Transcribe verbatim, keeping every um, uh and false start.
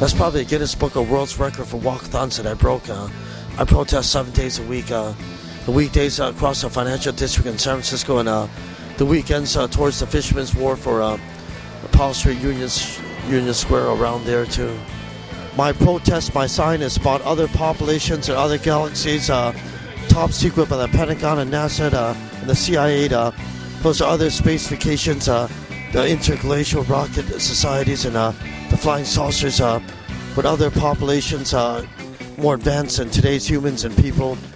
That's probably a Guinness Book of World's Record for walkathons that I broke. Uh, I protest seven days a week. Uh, the weekdays uh, across the financial district in San Francisco, and uh, the weekends uh, towards the Fisherman's Wharf or uh, Powell Street, Union, Union Square, around there too. My protest, my sign is about other populations and other galaxies, uh, top secret by the Pentagon and NASA uh, and the C I A. Uh, those are other space vacations, uh, the interglacial rocket societies and uh, the flying saucers uh, with other populations uh, more advanced than today's humans and people.